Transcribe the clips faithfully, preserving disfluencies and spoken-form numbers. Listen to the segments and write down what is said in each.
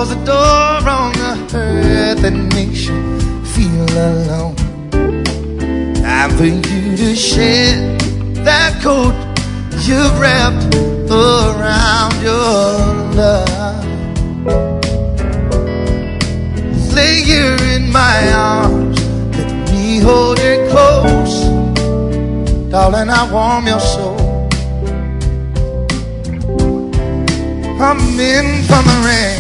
close the door on the hurt that makes you feel alone. Time for you to shed that coat you've wrapped around your love. Lay here in my arms, let me hold it close. Darling, I warm your soul. I'm in from the rain.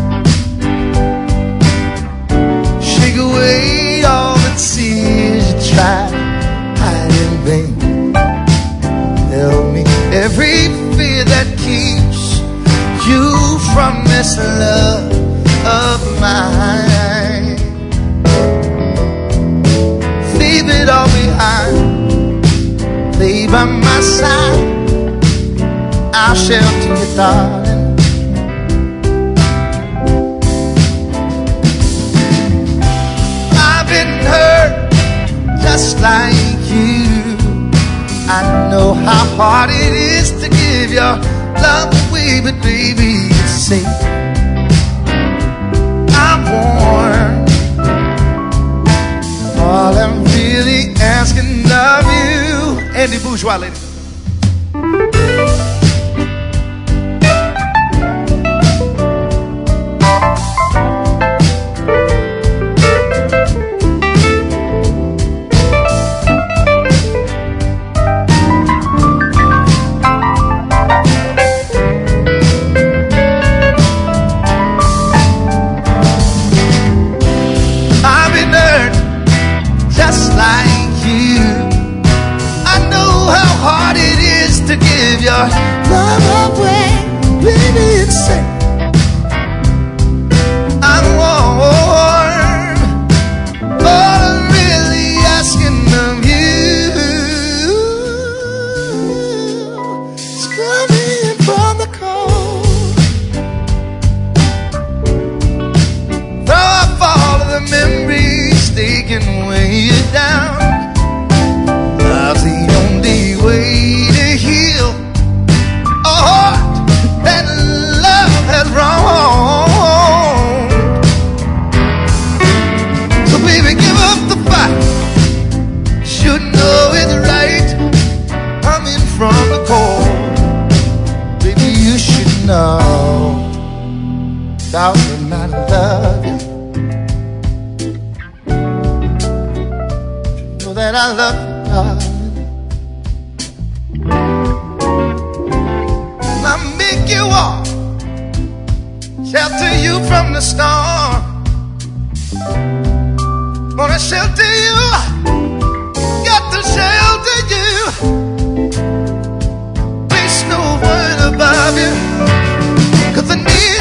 Shake away all the tears you try to hide in vain. Tell me every fear that keeps you from this love of mine. Leave it all behind. Lay by my side. I'll shelter you, darling. Just like you, I know how hard it is to give your love away, but baby, it's safe. I'm warm. All I'm really asking of you, Andy Bourgeois, ladies. Your love away, baby, it's safe. I'm warm. All I'm really asking of you is coming from the cold. Throw up all of the memories they can weigh you down. Love's the only way to heal that love has wronged. So baby, give up the fight. Should know it's right. Coming from the cold, baby, you should know. Darling, I love you. You know that I love you, darling. You are, shelter you from the storm. Gonna shelter you, got to shelter you. Place no one above you, 'cause I need